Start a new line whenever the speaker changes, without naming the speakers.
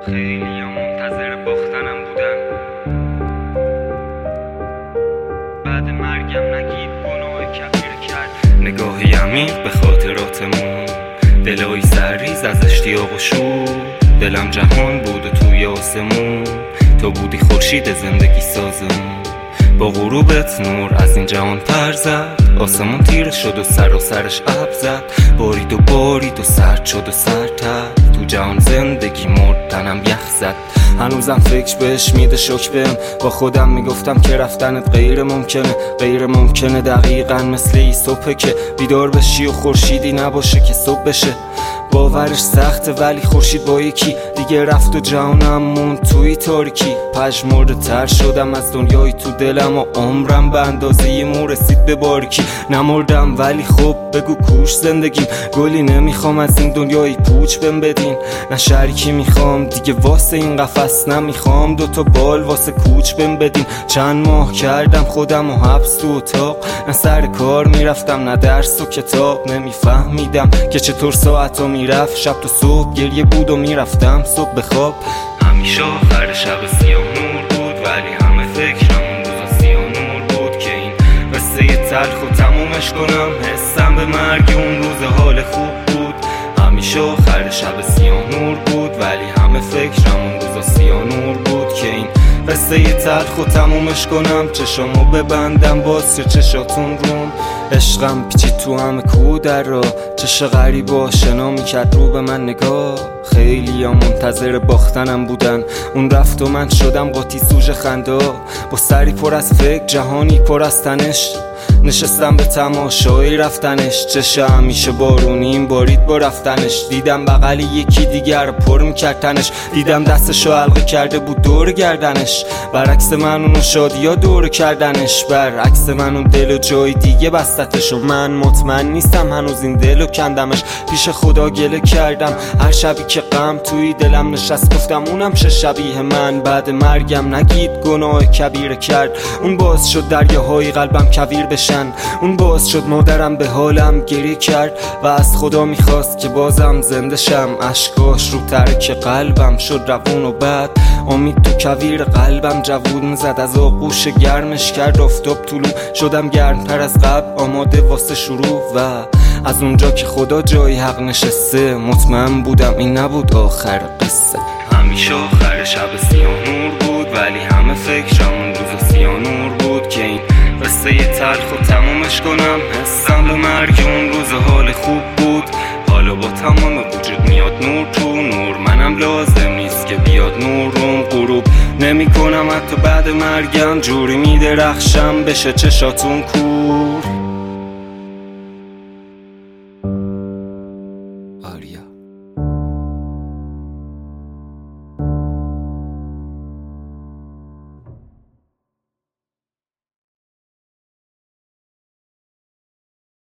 خیلی منتظر باختنم بودن. بعد مرگم نگید گناه کبیر کرد. نگاهی عمیق به خاطراتمون، دلایی سرریز از اشتیاق و شور. دلم جهان بود و توی آسمون تو بودی خورشید زندگی سازمون. با غروبت نور از این جهان پر زد، آسمون تیره شد و سر و سرش ابر زد. بارید و سرد شد و سرتر، تو جهان زندگی مرد تنم یخ زد. هنوزم فکر بهش میده شک بهم، با خودم میگفتم که رفتنت غیر ممکنه دقیقاً مثل این صبحه که بیدار بشی و خورشیدی نباشه که صبح بشه. باورش سخته ولی خورشید با یکی دیگه رفت و جهانم موند توی تاریکی. پژمرده تر شدم از دنیای تو دلم و عمرم به اندازه مو رسید به باریکی. نمردم ولی خب بگو کوش زندگیم، گلی نمیخوام از این دنیای پوچ بهم بدین. نه شریکی میخوام دیگه واسه این قفس، نمیخوام دوتا بال واسه کوچ بهم بدین. چند ماه کردم خودم و حبس تو اتاق، نه سر کار میرفتم نه درس و کتاب. نمیفهمیدم که چطور ساعتا میرفت، شب تا صبح گریه بود و میرفتم صبح به خواب. همیشه آخر شب سیاه نور بود ولی همه فکرمون روزا سیاه نور بود که این قصه تلخ و تمومش کنم. حسم به مرگ اون روز حال خوب بود. همیشه آخر شب سیاه نور بود ولی همه فکرمون روزا سیاه نور بود که این قصه تلخ و تمومش کنم. چشامو ببندم باز چه چشاتون روم، عشقم پیچید تو همه کودر را. چش غریب و آشنا میکرد رو به من نگاه. خیلی منتظر باختنم بودن، اون رفت و من شدم قاطی سوژه خنده. با سری پر از فکر جهانی پر از تنش، نشستم به تماشای رفتنش. چش همیشه بارونیم بارید با رفتنش. دیدم بغل یکی دیگر پر میکرد تنش، دیدم دستشو حلقه کرده بود دور گردنش. برعکس من اونو شادیا دور کردنش، برعکس من اون دلو جای دیگه بستتش. و من مطمئن نیستم هنوز این دلو کندمش. پیش خدا گله کردم هر شبی که غم توی دلم نشست، گفتم اونم چه شبیه من. بعد مرگم نگید گناه کبیر کرد، اون باعث شد دریاهای قلبم کویر بشن. اون باعث شد مادرم به حالم گریه کرد و از خدا میخواست که بازم زنده شم. اشکاش رو ترک قلبم شد روون و بعد امید تو کویر قلبم جوون زد. از آغوش گرمش کرد آفتاب طلوع، شدم گرمتر از قبل آماده واسه شروع. و از اونجا که خدا جای حق نشسته مطمئن بودم این نبود آخر قصه. همیشه آخر شب سیاه نور بود ولی همه فکرمون روز سیاه نور بود که این قصه تلخ و تمومش کنم. حسم به مرگ اون روز حال خوب بود. حالا با تمام وجود میاد نور تو نور، منم لازم نیست که بیاد نورم. غروب نمی کنم حتی بعد مرگم، جوری میدرخشم بشه چشاتون کور. آریا